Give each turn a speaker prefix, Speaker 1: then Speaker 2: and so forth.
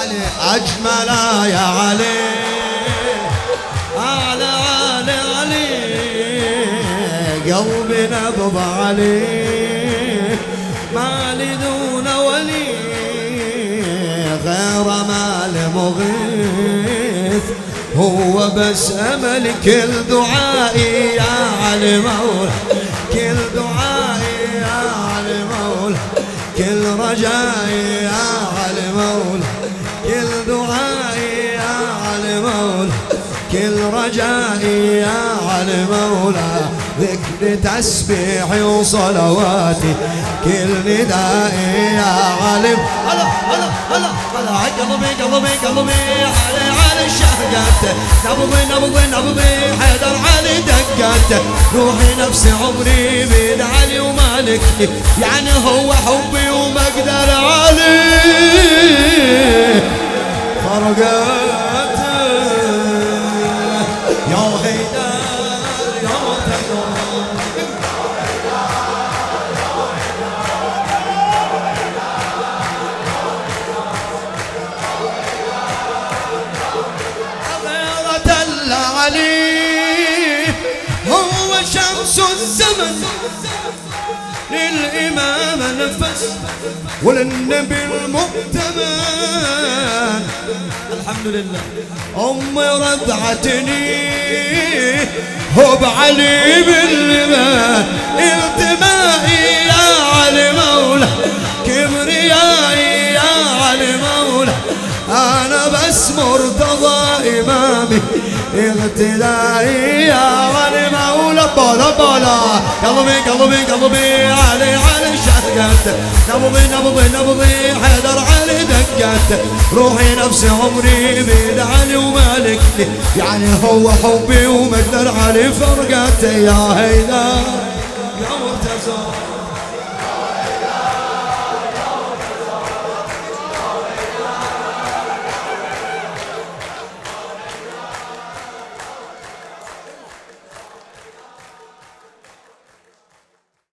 Speaker 1: أجمل يا علي على علي علي قلبي نبض علي مالي دون ولي غير مال مغيث هو بس أمل كل دعائي يا علي مولا كل دعائي يا علي مولا كل رجائي يا علي مولا كل دعائي يا علي مولا كل رجائي يا علي مولا ذكر تسبيحي وصلواتي كل ندائي يا علي هلا هلا هلا هلا قلبي قلبي قلبي علي شهقته نبضي نبضي نبضي حيدر علي دقته روحي نفسي عمري بيد علي ومالكني يعني هو حبي وما اقدر عليه فرقته يا هيدر يا غيرة علي هو شمس الزمن للإمام نفس وللنبي المؤتمن الحمد لله أمي رضعتني هو بعلي باللبان التمائي يا علي مولا كبريائي يا علي مولا أنا بس مرتضى إمامي اغتدائي يا علي مولا بولا بولا قلبي قلبي قلبي علي علي شهقته نبضي نبضي نبضي حيدر علي دقته روحي نفسي عمري بيد علي ومالكني يعني هو حبي وما اقدر علي فرقته يا هيدر يا مرتزق